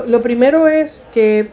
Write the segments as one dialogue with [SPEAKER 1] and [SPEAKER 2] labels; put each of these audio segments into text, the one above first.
[SPEAKER 1] lo primero es que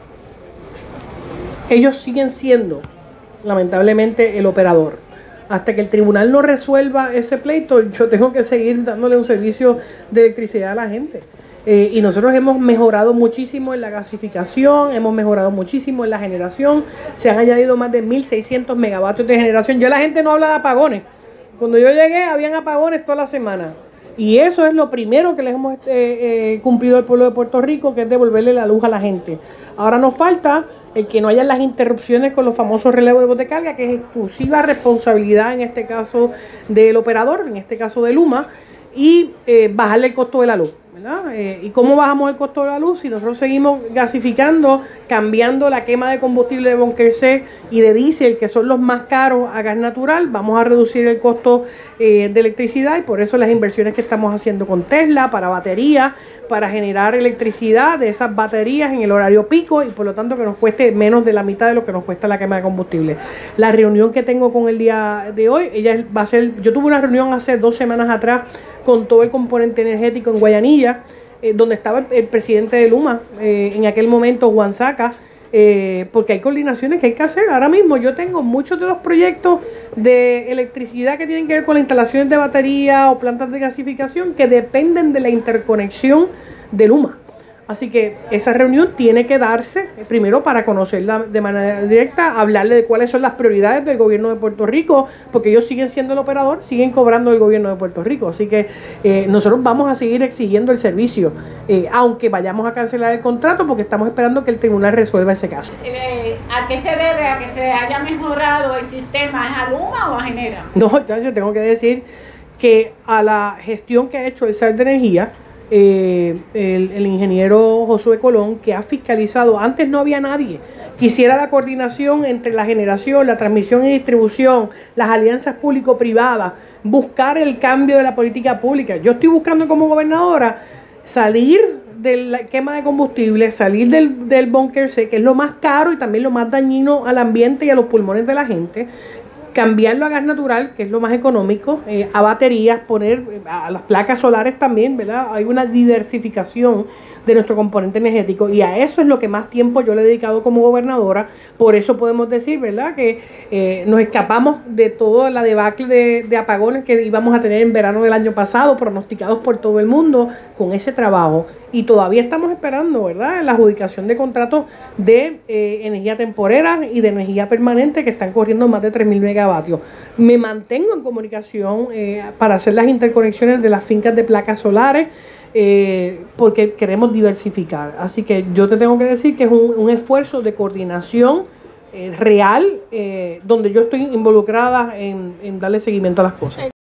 [SPEAKER 1] ellos siguen siendo, lamentablemente, el operador. Hasta que el tribunal no resuelva ese pleito, yo tengo que seguir dándole un servicio de electricidad a la gente. Y nosotros hemos mejorado muchísimo en la gasificación, hemos mejorado muchísimo en la generación, se han añadido más de 1.600 megavatios de generación. Ya la gente no habla de apagones. Cuando yo llegué habían apagones toda la semana. Y eso es lo primero que les hemos cumplido al pueblo de Puerto Rico, que es devolverle la luz a la gente. Ahora nos falta el que no haya las interrupciones con los famosos relevos de botecarga, que es exclusiva responsabilidad en este caso del operador, en este caso de Luma, y bajarle el costo de la luz, ¿verdad? ¿Y cómo bajamos el costo de la luz? Si nosotros seguimos gasificando, cambiando la quema de combustible de búnker C y de diésel, que son los más caros, a gas natural, vamos a reducir el costo de electricidad, y por eso las inversiones que estamos haciendo con Tesla para baterías, para generar electricidad de esas baterías en el horario pico, y por lo tanto que nos cueste menos de la mitad de lo que nos cuesta la quema de combustible. La reunión que tengo con el día de hoy, yo tuve una reunión hace 2 semanas atrás con todo el componente energético en Guayanilla, donde estaba el presidente de Luma, en aquel momento Juan Saca, porque hay coordinaciones que hay que hacer. Ahora mismo yo tengo muchos de los proyectos de electricidad que tienen que ver con las instalaciones de batería o plantas de gasificación que dependen de la interconexión de Luma. Así que esa reunión tiene que darse primero para conocerla de manera directa, hablarle de cuáles son las prioridades del gobierno de Puerto Rico, porque ellos siguen siendo el operador, siguen cobrando el gobierno de Puerto Rico. Así que nosotros vamos a seguir exigiendo el servicio, aunque vayamos a cancelar el contrato, porque estamos esperando que el tribunal resuelva ese caso.
[SPEAKER 2] ¿A qué se debe a que se haya mejorado el sistema? ¿Es a Luma o a Genera?
[SPEAKER 1] No, yo tengo que decir que a la gestión que ha hecho el SAR de Energía, el ingeniero Josué Colón, que ha fiscalizado, antes no había nadie que hiciera la coordinación entre la generación, la transmisión y distribución, las alianzas público-privadas, buscar el cambio de la política pública. Yo estoy buscando como gobernadora salir de la quema de combustible, salir del búnker C, que es lo más caro y también lo más dañino al ambiente y a los pulmones de la gente, cambiarlo a gas natural, que es lo más económico, a baterías, poner a las placas solares también, ¿verdad? Hay una diversificación de nuestro componente energético, y a eso es lo que más tiempo yo le he dedicado como gobernadora. Por eso podemos decir, ¿verdad?, que nos escapamos de toda la debacle de apagones que íbamos a tener en verano del año pasado, pronosticados por todo el mundo, con ese trabajo. Y todavía estamos esperando, ¿verdad?, la adjudicación de contratos de energía temporera y de energía permanente, que están corriendo más de 3.000 megavatios. Me mantengo en comunicación para hacer las interconexiones de las fincas de placas solares, porque queremos diversificar. Así que yo te tengo que decir que es un esfuerzo de coordinación real, donde yo estoy involucrada en darle seguimiento a las cosas.